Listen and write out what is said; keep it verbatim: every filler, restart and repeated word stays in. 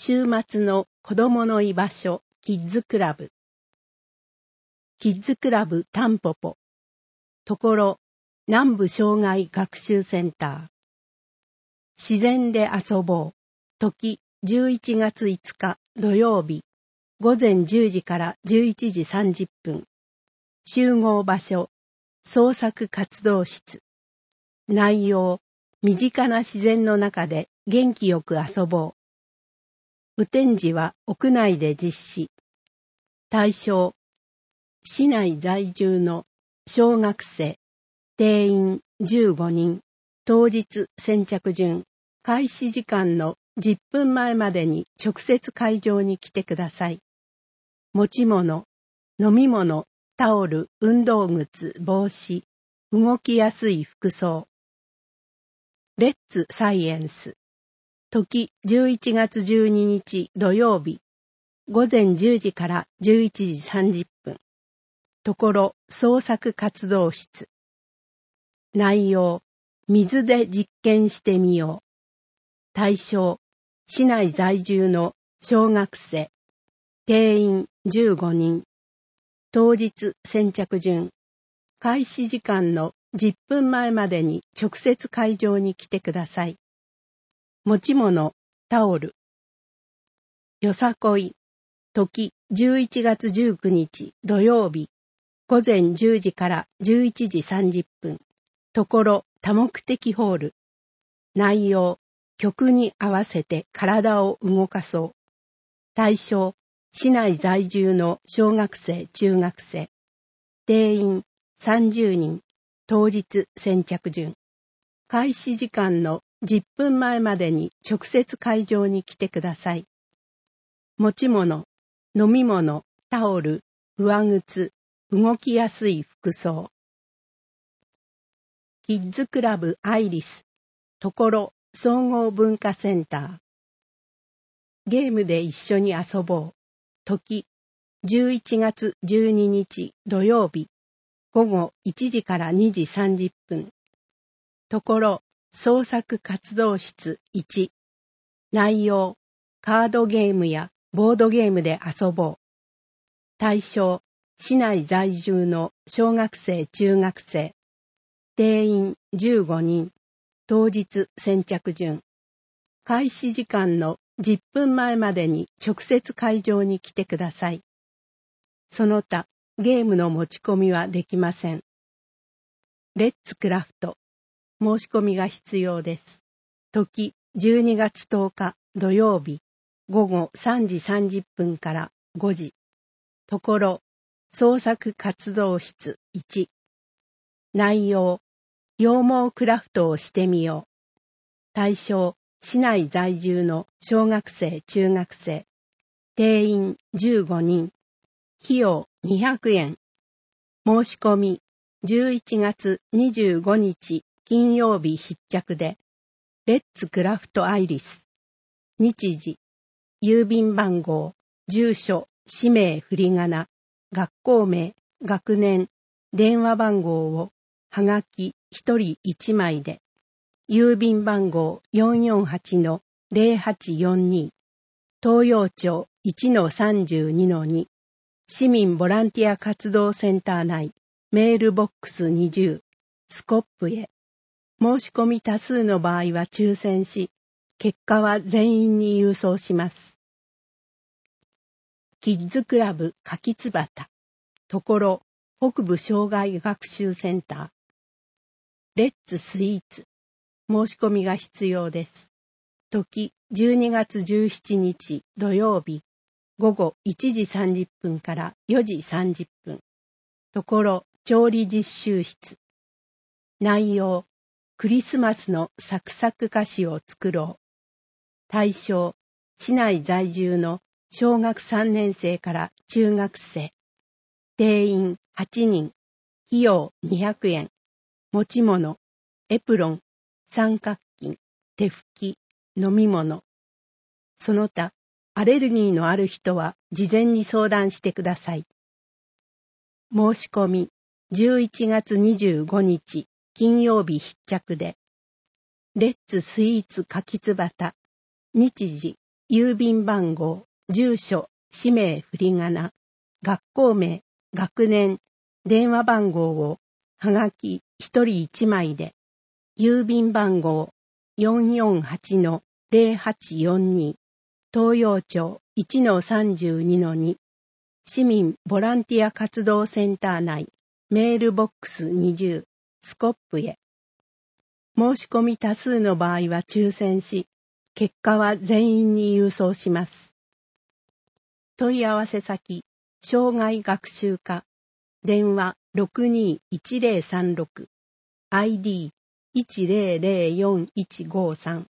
週末の子供の居場所キッズクラブ。キッズクラブタンポポ。ところ南部障害学習センター。自然で遊ぼう。時じゅういちがついつか土曜日。午前じゅうじからじゅういちじさんじゅっぷん。集合場所。創作活動室。内容。身近な自然の中で元気よく遊ぼう。雨天時は屋内で実施。対象。市内在住の小学生。定員じゅうごにん。当日先着順。開始時間のじゅっぷんまえまでに直接会場に来てください。持ち物、飲み物、タオル、運動靴、帽子、動きやすい服装。レッツサイエンス。時じゅういちがつじゅうににち土曜日。午前じゅうじからじゅういちじさんじゅっぷん。ところ創作活動室。内容。水で実験してみよう。対象。市内在住の小学生。定員じゅうごにん。当日先着順。開始時間のじゅっぷんまえまでに直接会場に来てください。持ち物、タオル。よさこい。時じゅういちがつじゅうくにち土曜日。午前じゅうじからじゅういちじさんじゅっぷん。ところ多目的ホール。内容。曲に合わせて体を動かそう。対象。市内在住の小学生、中学生。定員さんじゅうにん。当日先着順。開始時間のじゅっぷんまえまでに直接会場に来てください。持ち物、飲み物、タオル、上靴、動きやすい服装。キッズクラブアイリス。ところ総合文化センター。ゲームで一緒に遊ぼう。時じゅういちがつじゅうににち土曜日。午後いちじからにじさんじゅっぷん。ところ創作活動室いち。内容。カードゲームやボードゲームで遊ぼう。対象。市内在住の小学生、中学生。定員じゅうごにん。当日先着順。開始時間のじゅっぷんまえまでに直接会場に来てください。その他、ゲームの持ち込みはできません。レッツクラフト。申し込みが必要です。時じゅうにがつとおか土曜日。午後さんじさんじゅっぷんからごじ。ところ創作活動室いち。内容。羊毛クラフトをしてみよう。対象。市内在住の小学生、中学生。定員じゅうごにん。費用にひゃくえん。申し込みじゅういちがつにじゅうごにち金曜日必着で。レッツクラフトアイリス。日時。郵便番号、住所、氏名、振り仮名、学校名、学年、電話番号をはがきひとりいちまいで。郵便番号 よんよんはちのゼロはちよんに。東洋町 いちのさんじゅうにのに。市民ボランティア活動センター内、メールボックスにじゅう、スコップへ。申し込み多数の場合は抽選し、結果は全員に郵送します。キッズクラブ柿つばた。ところ北部障害学習センター。レッツスイーツ。申し込みが必要です。時じゅうにがつじゅうしちにち土曜日。午後いちじさんじゅっぷんからよじさんじゅっぷん。ところ調理実習室。内容。クリスマスのサクサク菓子を作ろう。対象。市内在住の小学さんねんせいから中学生。定員はちにん。費用にひゃくえん。持ち物。エプロン。三角巾。手拭き。飲み物。その他、アレルギーのある人は事前に相談してください。申し込みじゅういちがつにじゅうごにち金曜日必着で。レッツスイーツ柿つばた。日時郵便番号、住所、氏名、振り仮名、学校名、学年、電話番号をはがき一人一枚で、郵便番号 よんよんはちのゼロはちよんに 東洋町 いちのさんじゅうにのに 市民ボランティア活動センター内メールボックスにじゅうスコップへ。申し込み多数の場合は抽選し、結果は全員に郵送します。問い合わせ先、障害学習課、電話 ろくにーいちゼロさんろく、アイディーいちゼロゼロよんいちごさん、